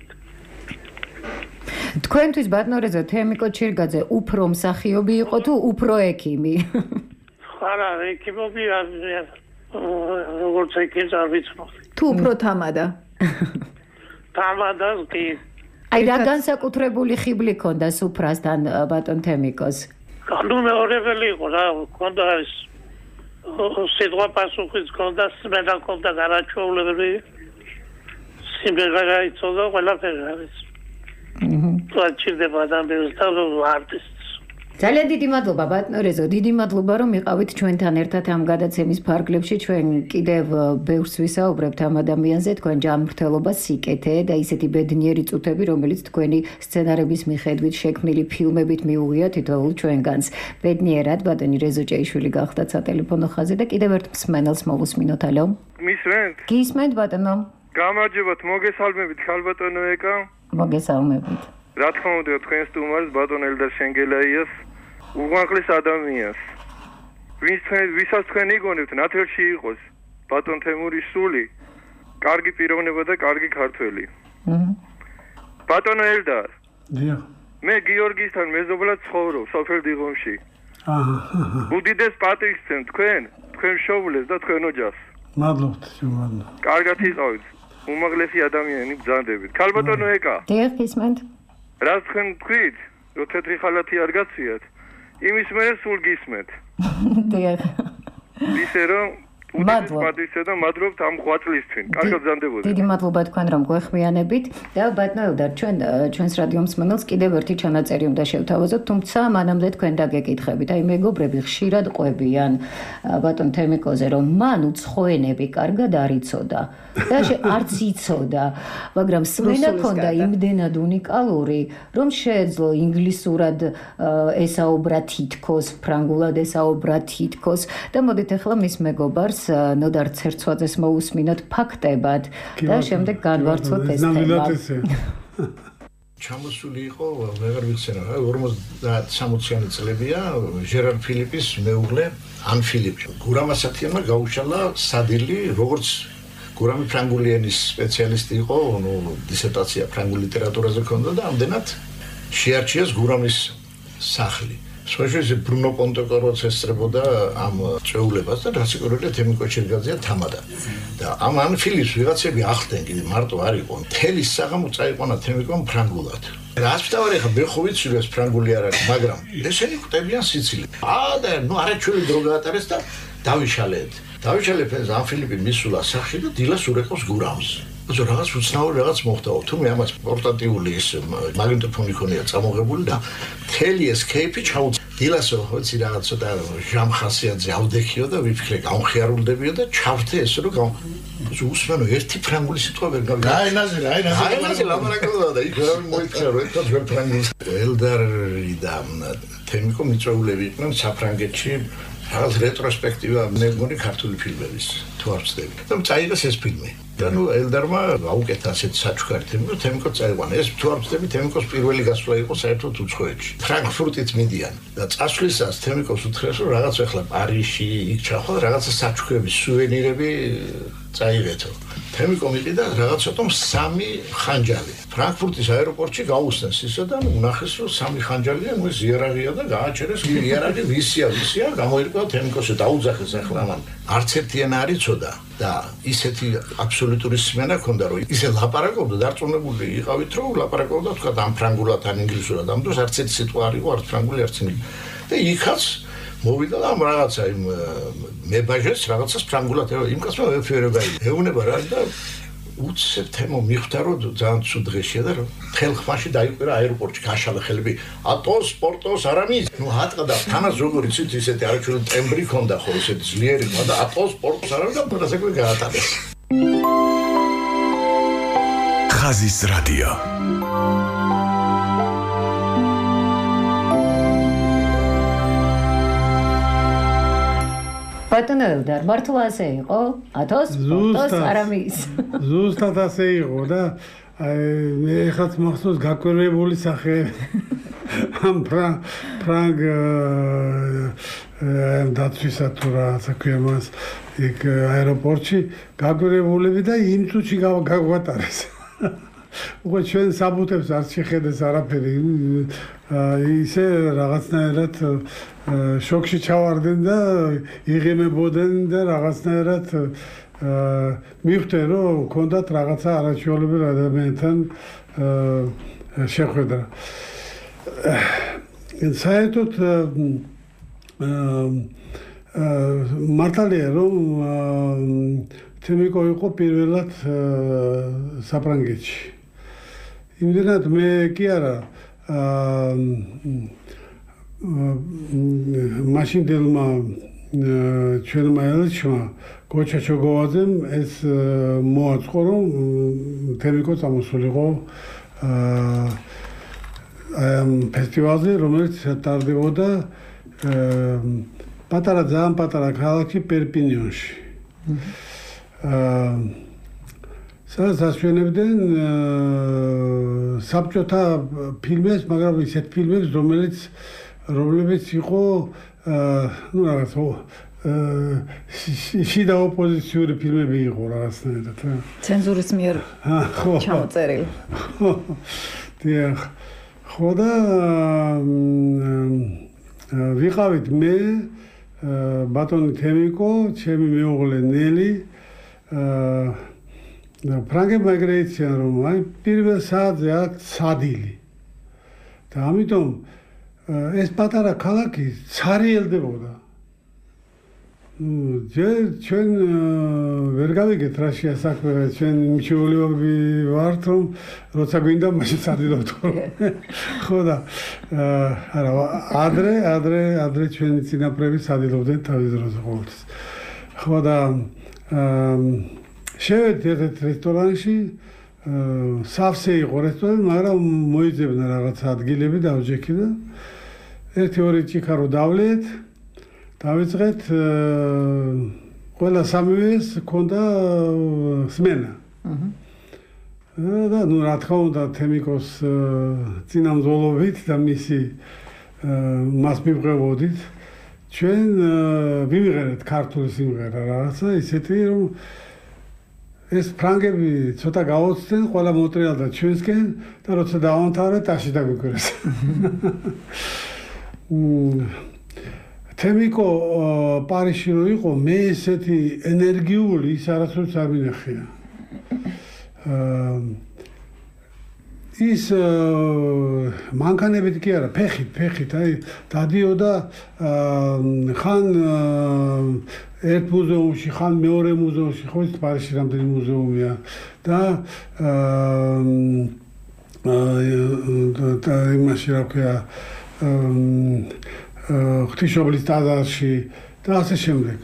თქვენთვის ბატონორეზო თემიკო ჩირგაძე უფრო მსახიობი იყო თუ უფრო ექიმი? არა ექიმობი როგორც ექიმს არ ვიცნობ თუ უფრო თამადა თამადას კი აი რა განსაკუთრებული ხიბლი ქონდა სუფრასთან ბატონ თემიკოს? განუმეორებელი იყო რა ქონდა ის სიტყვა პასუხის ქონდა სმენა ქონდა გარაჩოვლები სიმღერა გაიცოდა ყველაფერი არის ვაჭირდება ადამიანს და არტისტს ძალიან დიდი მადლობა ბატონორეზო, დიდი მადლობა რომ იყავით ჩვენთან ერთად ამ გადაცემის ფარგლებში. ჩვენ კიდევ ბევრს ვისაუბრებთ ამ ადამიანზე, თქვენ ჯანმრთელობა, სიკეთე და ისეთი ბედნიერი წუთები, რომელიც თქვენი სცენარების მიხედვით შექმნილი ფილმებით მიუღია თითოეულ ჩვენგანს. ბედნიერად ბატონი რეზო ჭეიშვილი გახდათ სატელეფონო ხაზზე და კიდევ ერთ მსმენელს მოვუსმინოთ. ალო. მისმენთ? გისმენთ ბატონო. გამარჯობათ, მოგესალმებით ხალბატონო ეკა. მოგესალმებით. რა თქმა უნდა თქვენ სტუმარს ბატონ ელდარ შენგელაიას უღმაღლეს ადამიანს ვისაც თქვენ იგონებთ ნათელში იყოს ბატონ თემურის სული კარგი პიროვნება და კარგი ქართველი ბატონო ელდარ მე გიორგისთან მეზობლად ცხოვრობ სოფელ დიღომში უდიდეს პატივს ვცემ თქვენ შოულეს და თქვენ ოჯახს მადლობთ შემოგვიყვანო კარგად იყავით უმაღლესი ადამიანი ბრძანდებით ხალბატონო ეკა დიახ გისმენთ რას თქვენ თქვით რომ თეთრი ხალათი არ გაციათ იმის მერე სულ გისმენთ დიახ ისე რომ მადლობა და მადლობთ ამ ღვაწლისთვის კარგად ბრძანდებოდეთ დიდი მადლობა თქვენ რომ გვეხმიანებით და ბატონო ელდარ ჩვენს რადიო მსმენელს კიდევ ერთი ჩანაწერი უნდა შევთავაზოთ თუმცა მანამდე თქვენ დაგეკითხებით აი მეგობრები ხშირად ყვებიან ბატონ თემიკოზე რომ მან უცხოენები კარგად არ იცოდა და არც იცოდა მაგრამ სმენა ქონდა იმდენად უნიკალური რომ შეეძლო ინგლისურად ესაუბრა თითქოს ფრანგულად ესაუბრა თითქოს და მოდით ახლა მის მეგობარს ნოდარ ცერცვაძეს მოусმინოთ ფაქტებად და შემდეგ განვარცხოთ ეს თემა. ჩამოსული იყო, ვეღარ ვიცენ რა, 50-60-იანი წლებია, ჟერარ ფილიპის მეუღლე ან ფილიპ. გურამ ასათიანმა გაუშალა სადილი, როგორც გურამი ფრანგული ენის სპეციალისტი იყო, დისერტაცია ფრანგულ ლიტერატურაზე ჰქონდა და ამდენად შეარჩიეს გურამის სახლი. Სოჟეზე ბრუნო პონტოკოროც ესწრებოდა ამ წეულებას და რასიკურელი თემიკო ჩერგაძეა თამადა. და ამ ფილიპს ვიღაცები ახდენ კიდე მარტო არ იყო. თელის საღამო წაიყვანა თემიკომ ფრანგულად. რას ვთავარი ხა მე ხო ვიცი რომ ეს ფრანგული არ არის, მაგრამ ესენი ყვდებიან სიცილით. და ნუ არაჩველი დრო გაატარეს და დავიშალეთ. დავიშალეთ ამ ფილიპი მისულა სახში და დილას ურეკავს გურამს. ოზო რაღაც უცნაური რაღაც მოხდაო. თუ მე ამას პორტატიული ეს მაგნიტოფონი ქონია წამოღებული და თელი ეს кейფი ჩაუწ დილასო ხოცი რაღაც ცოტა ჟამხასიაძე ავდექიო და ვიფიქრე გამხიარულდებიო და ჩავთე ეს რომ უსმენო ერთი ფრანგული სიტყვა ვერ გავიგე. აინაზე ლაბორატორია და იქ რა მოიქცა რომ ერთად ვერ ფრანგულს. ელდარი და თემიკო მიწვეულები იყვნენ საფრანგეთში რაღაც რეტროსპექტივა მე მგონი ქართული ფილმების თუ არ ვცდები. და წაიღეს ეს ფილმი. და ნუ ელდარმა აუკეთა ასეთ საჩუქარი თემიკო წაიყვანა. ეს თუ არ ვცდები თემიკოს პირველი გასვლა იყო საერთოდ უცხოეთში. ფრანკფურტით მიდიან და წასვლისას თემიკოს უთხრეს რომ რაღაც ახლა პარიზში იქ ჩახვალ რაღაცა საჩუქრების სუვენირები წაიღეთო. თემიკო მიყიდა რაღაცა სამი ხანჯალი. ფრანკფურტის აეროპორტში გაუსწეს ისე და უნახეს რომ სამი ხანჯალია, ნუ ეს იერარქია და გააჩერეს იერარქი ვისია, გამოირკვა თემიკოსი დაუძახეს ახლა მან. არც ერთიანი არ იცოდა და ისეთი აბსოლუტური სმენა ქონდა რომ ისე ლაპარაკობდა დარწმუნებული იყავით რომ ლაპარაკობდა თქვა ამ ფრანგულად ან ინგლისურად ამ დროს არც ერთი სიტყვა არ იყო არც ფრანგული არც ინგლისური და იქაც მოვიდა და ამ რაღაცა იმ მებაჟეს რაღაცას ფრანგულად იმ კაცმა ვეფერება ეუნება რა და უცებ თემო მიხვდა რომ ძალიან ცუდ დღეშია და რომ ხელ ხმაში დაიყვირა აეროპორტში გაშალა ხელები ატოს სპორტოს არამის ნუ ატყდა თანაც როგორი ცით ისეთი არაჩველი ტემბრი ქონდა ხო ისეთი ძლიერი და ატოს სპორტოს არამის და პროსეკვი გაატარეს ხაზის რადიო ბატონო ელდარ მართლა ასე იყო ათოს სპორტოს არამის ზუსტად ასე იყო და ეხლაც მახსოვს გაკვირვებული სახე ამ ფრანგ დაცვისა თუ რაღაცა ქვია მას იქ აეროპორტში გაგვირებულები და იმ წუთში გაგვატარეს. უკვე ჩვენ საბუთებს არ შეხედეს არაფერი ისე რაღაცნაირად შოქში ჩავარდნენ და იღიმებოდნენ და რაღაცნაირად მივხვდნენ რომ ჰქონდათ რაღაცა არაჩვეულებრივ ადამიანთან შეხვედრა. საერთოდ მართალია რომ თემიკო იყო პირველად საფრანგეთში. იმდენად მე კი არა მაშინდელმა ჩვენმა ელჩმა გოჩა ჩოგოვაძემ ეს მოაწყო რომ თემიკო წამოსულიყო ამ ფესტივალზე რომელიც ტარდებოდა ძალიან პატარა ქალაქში პერპინიონში. სადაც ასვენებდნენ საბჭოთა ფილმებს, მაგრამ ისეთ ფილმებს, რომლებიც იყო ну რაღაც შიდა ოპოზიციური ფილმები იყო რაღაცნაირად. ცენზურის მიერ ჩამოწერილი. დიახ. ხო და ვიყავით მე ბატონი თემიკო, ჩემი მეუღლე ნელი ფრანგებმა ეგრე იციან რომ აი პირველ საათზე აქვს სადილი და ამიტომ ეს პატარა ქალაქი ცარიელდებოდა. ჯერ ჩვენ ვერ გავიგეთ რა შეასაქმე ჩვენ მიჩვეულები ვართ რომ როცა გვინდა მაშინ სადილობთ ხო და არა ადრე ჩვენი წინაპრები სადილობდნენ თავის დროზე ყოველთვის. ხო და შევედით ერთ რესტორანში სავსე იყო რესტორანი მაგრამ მოიძებნა რაღაც ადგილები დავჯექი და 1-2 ჭიქარო დავლიეთ დავიწყეთ ყველა სამივეს ჰქონდა სმენა. და ნუ რა თქმა უნდა თემიკოს წინამძღოლობით და მისი მას მივღებოდით ჩვენ ვიმღერეთ ქართული სიმღერა რაღაცა ისეთი რომ ეს ფრანგები ცოტა გაოცდნენ ყველა მოტრიალდა ჩვენსკენ და როცა დავამთავრეთ ტაში დაგვიკვირეს. თემიკო პარიზში რო იყო მე ესეთი ენერგიული ის არასოდეს არ მინახია. ის მანქანებით კი არა ფეხით აი დადიოდა ხან ერთ მუზეუმში ხან მეორე მუზეუმში ხო ის პარიზში რამდენი მუზეუმია და იმაში რა ქვია ღვთისმშობლის ტაძარში და ასე შემდეგ.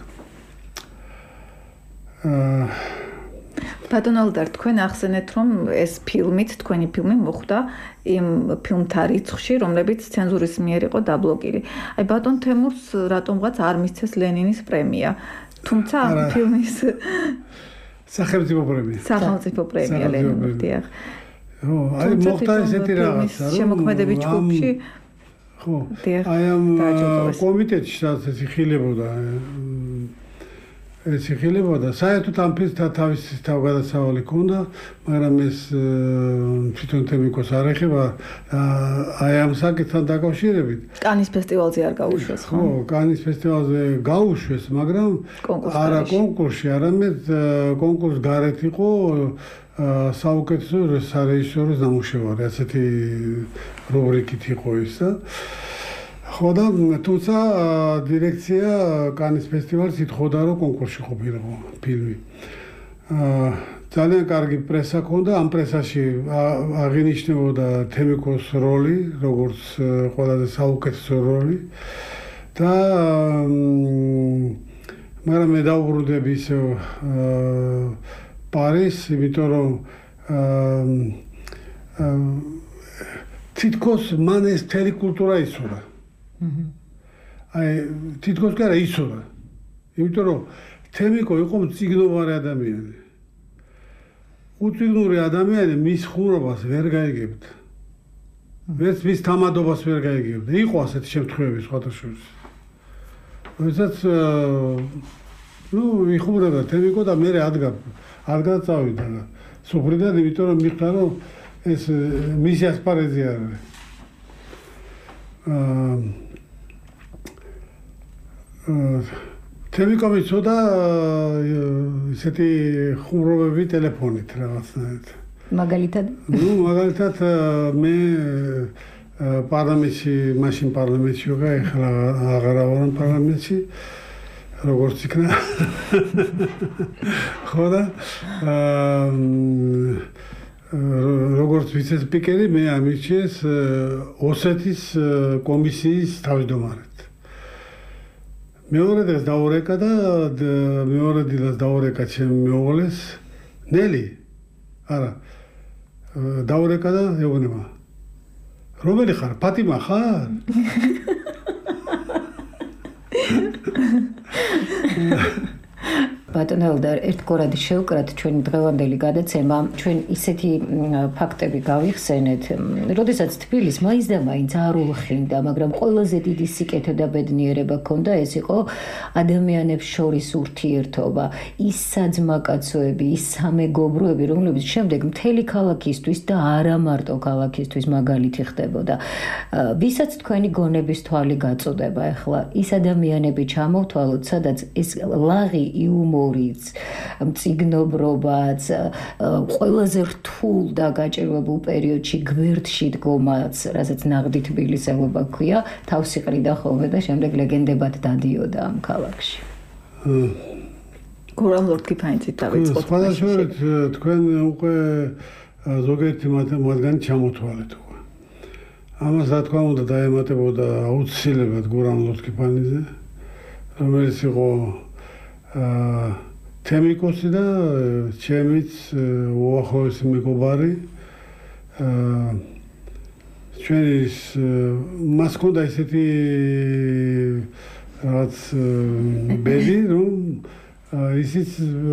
ბატონ ალდარ, თქვენ ახსენეთ, რომ ეს თქვენი ფილმი მოხვდა იმ ფილმთა რიცხვში, რომლებიც ცენზურის მიერ იყო დაბლოკილი. აი ბატონ თემურს რატომღაც არ მისცეს ლენინის პრემია. თუმცა ამ ფილმის სახელმწიფო პრემია ლენინის, დიახ. ხო, აი მოხდა ესეთი რაღაცა, რომ შემოქმედებით ჯგუფში ხო, აი ამ კომიტეტში სადაც იხილებოდა საერთოდ ამ ფილმთან თავისი თავგადასავალი ჰქონდა, მაგრამ ეს თვითონ თემიკოს არ ეხება აი ამ საკითხთან დაკავშირებით. კანის ფესტივალზე არ გაუშვეს, ხო? ხო, კანის ფესტივალზე გაუშვეს, მაგრამ არა კონკურსში, არამედ კონკურს გარეთ იყო საუკეთესო სარეჟისორო ნამუშევარი, ასეთი რუბრიკით იყო ის და ხო და თუმცა დირექცია კანის ფესტივალს ითხოვდა რომ კონკურსში ყოფილიყო ფილმი. ძალიან კარგი პრესა ჰქონდა, ამ პრესაში აღინიშნებოდა თემიკოს როლი, როგორც ყველაზე საუკეთესო როლი და მაგრამ მე დავუბრუნდები ისე პარიზს, იმიტომ რომ თითქოს მან ეს მთელი კულტურა იცოდა. აი თითქოს კი არა იცოდა. იმიტომ რომ თემიკო იყო მწიგნობარი ადამიანი. უწიგნური ადამიანი მის ხუმრობას ვერ გაიგებდა. მეც მის თამადობას ვერ გაიგებდი. იყო ასეთი შემთხვევები სხვადასხვა. როდესაც იხურება თემიკო და მე ადგა წავიდა სუფრიდან, იმიტომ რომ მიხდა რომ ეს მისი ასპარეზი არის. თემიკო მიცოდა ისეთი ხუმრობები ტელეფონით რაღაცნაირად. მაგალითად მე პარლამენტში, მაშინ პარლამენტში ვიყავ, ახლა აღარა ვარ პარლამენტში, როგორც იქნა. ხო და როგორც ვიცე-სპიკერი მე ამირჩიეს ოსეთის კომისიის თავმჯდომარედ. მეორე დღეს დაურეკა და მეორე დილას დაურეკა ჩემი მეუღლეს ნელი. არა. დაურეკა და ეუბნება. რომელი ხარ? ფატიმა ხარ? ბატონ ელდარ, ერთგვარად შევკრათ ჩვენი დღევანდელი გადაცემა, ჩვენ ისეთი ფაქტები გავიხსენეთ, როდესაც თბილისს მაინც და მაინც არ ულხინდა, მაგრამ ყველაზე დიდი სიკეთე და ბედნიერება ჰქონდა, ეს იყო ადამიანებს შორის ურთიერთობა, ის საძმაკაცოები, ის სამეგობროები, რომლებიც შემდეგ მთელი ქალაქისთვის და არა მარტო ქალაქისთვის მაგალითი ხდებოდა. ვისაც თქვენი გონების თვალი გაწოდება ახლა, ის ადამიანები ჩამოვთვალოთ, სადაც ეს ლაღი იუმორი მწიგნობრობაც, ყველაზე რთულ და გაჭირვებულ პერიოდში გვერდში დგომაც, რასაც ნაღდი თბილისელობა ჰქვია, თავს იყრიდა ხოლმე და შემდეგ ლეგენდებად დადიოდა ამ ქალაქში. გურამ ლორთქიფანიცით დავიწყოთ. სხვადასხვა თქვენ უკვე ზოგიერთი მათგანი ჩამოთვალეთ უკვე. ამას რა თქმა უნდა დაემატებოდა აუცილებლად გურამ ლორთქიფანიძე, რომელიც იყო თემიკოსი და ჩემიც უახლოესი მეგობარი. ჩვენი მას ჰქონდა ისეთი რაც ბედი, რომ ისიც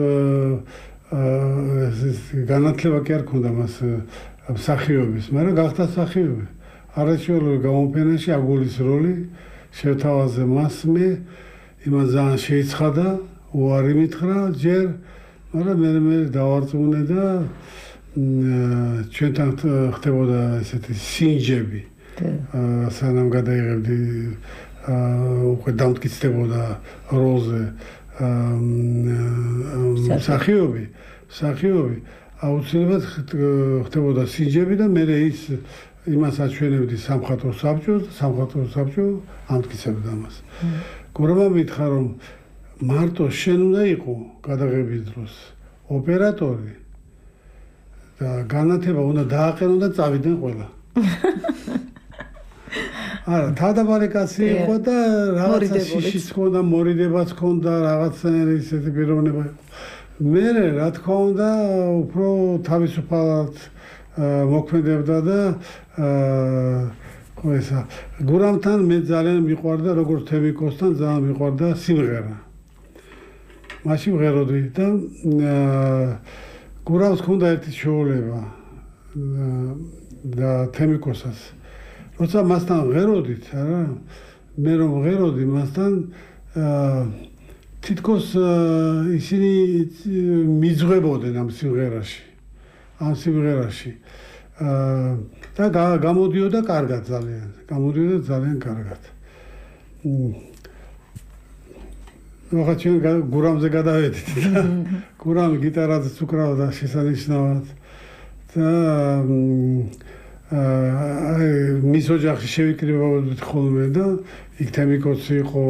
განათლება კი არ ჰქონდა მას მსახიობის, მაგრამ გახდა მსახიობი. არაჩვეულებრივ გამოფენაში აგულის როლი შევთავაზე მას მე, იმას ძალიან შეიცხადა. უარი მითხრა ჯერ, მაგრამ მე დავარწმუნე და ჩვენთან ხდებოდა ესეთი სინჯები. სანამ გადაიღებდი უკვე დამტკიცდებოდა როლზე მსახიობი, აუცილებლად ხდებოდა სინჯები და მე იმას აჩვენებდი სამხატვრო საბჭოს და სამხატვრო საბჭო ამტკიცებდა მას. გურამმა მითხრა რომ მარტო შენ უნდა იყო გადაღების დროს ოპერატორი და განათება უნდა დააყენო და წავიდნენ ყველა. არა, თავდაბარი კაცი იყო და რაღაცა შიშიც ჰქონდა, მორიდებაც ჰქონდა, რაღაცნაირი ისეთი პიროვნება იყო. მე რა თქმა უნდა უფრო თავისუფალად მოქმედებდა და ესა გურამთან მე ძალიან მიყვარდა, როგორც თემიკოსთან ძალიან მიყვარდა სიმღერა. მაშინ ვღეროდი და გურამს ჰქონდა ერთი ჩვეულება და თემიკოსაც. როცა მასთან ვღეროდით, არა, მე რომ ვღეროდი მასთან, თითქოს ისინი მიძღვებოდნენ ამ სიმღერაში. და გამოდიოდა კარგად ძალიან. გამოდიოდა ძალიან კარგად. ახლა ჩვენ გურამზე გადავედით და გურამი გიტარაზეც უკრავდა შესანიშნავად და მის ოჯახში შევიკრიბებოდით ხოლმე და იქ თემიკოსი იყო,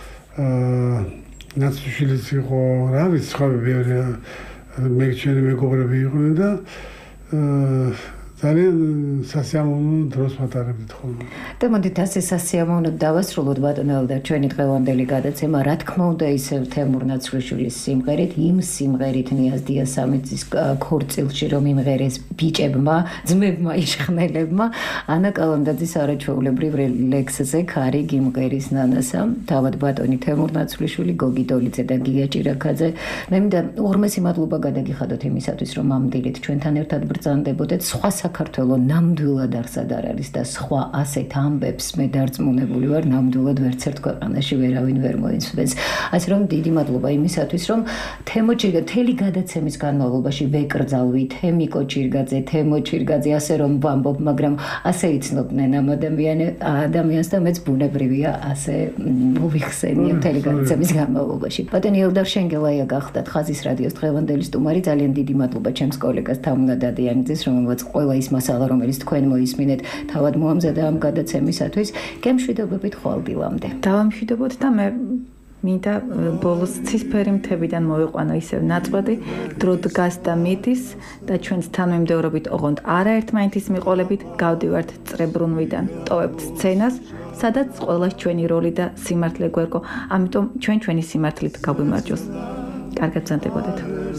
ნაციშვილიც იყო, რა ვიცი, სხვა ბევრი ჩვენი მეგობრები იყვნენ და ძალიან სასიამოვნო დროს ვატარებდით ხოლმე. და მოდით ასე სასიამოვნოდ დავასრულოთ ბატონ ელდარ ჩვენი დღევანდელი გადაცემა, რა თქმა უნდა ისევ თემურ ნაცვლიშვილის სიმღერით, იმ სიმღერით ნიაზ დიასამიძის ქორწილში რომ იმღერეს ბიჭებმა, ძმებმა, იშხნელებმა, ანა კალანდაძის არაჩვეულებრივ ლექსზე ქარი გიმღერის ნანასამ, თავად ბატონი თემურ ნაცვლიშვილი, გოგი დოლიძე და გია ჭირაქაძე. მე მინდა ორმესი მადლობა გადაგიხადოთ იმისათვის, რომ ამ დილით ჩვენთან ერთად ბრძანდებოდეთ. სხვა საქართველო ნამდვილად არსად არ არის და სხვა ასეთ ამბებს მე დარწმუნებული ვარ ნამდვილად ვერც ერთ ქვეყანაში ვერავინ ვერ მოისმენს. ასე რომ დიდი მადლობა იმისათვის რომ თემო ჭირგაძე თელი გადაცემის განმავლობაში ვეკრძალვით თემიკო ჭირგაძე თემო ჭირგაძე ასე რომ ვამბობ მაგრამ ასე იცნობდნენ ამ ადამიანს და მეც ბუნებრივია ასე მოვიხსენიებ თელი გადაცემის განმავლობაში. ბატონი ელდარ შენგელაია გახდათ ხაზის რადიოს დღევანდელი სტუმარი. ძალიან დიდი მადლობა ჩემს კოლეგას თამუნა დადიანიძეს რომელმაც ყველა ის მასალა რომელიც თქვენ მოისმინეთ თავად მოამზადა ამ გადაცემისათვის. გემშვიდობებით ხვალდილამდე. დავამშვიდობოთ და მე მინდა ბოლოს ცისფერი მთებიდან მოვიყვანო ისევ ნაწყვეტი დრო დგას და მიდის და ჩვენს თანმიმდევრობით ოღონდ არაერთმანეთის მიყოლებით გავდივართ წრებრუნვიდან ტოვებთ სცენას სადაც ყველას ჩვენი როლი და სიმართლე გვერგო ამიტომ ჩვენი სიმართლით გაგვიმარჯოს კარგად ბრძანდებოდეთ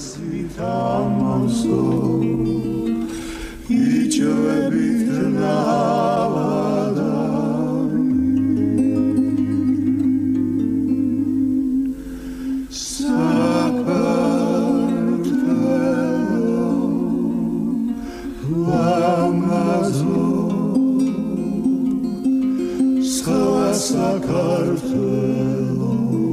იჭვებით ნავადა Sakartvelo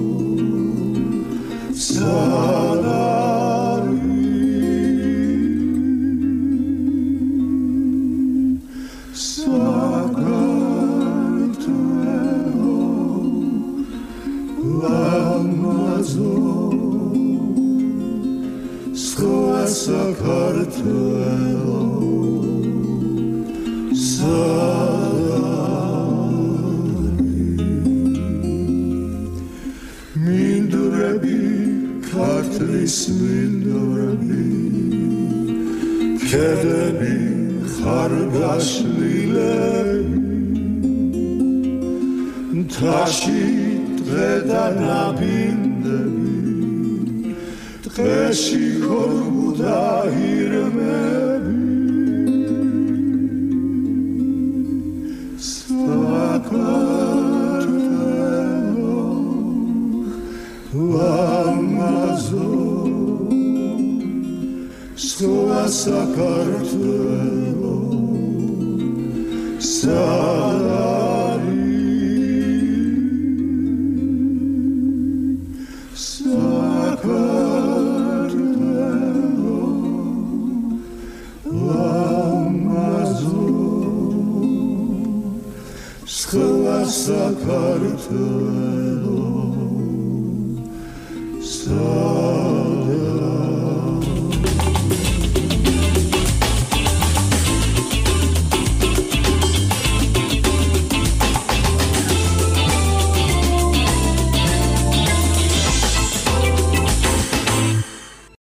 Kedebi khargashlilebi Tashi dveda nabindebi Tqeshi korbuda hirmebi Sakartvelo Lamazo Sakartvelo Salari Sakartvelo Lamazo Sakartvelo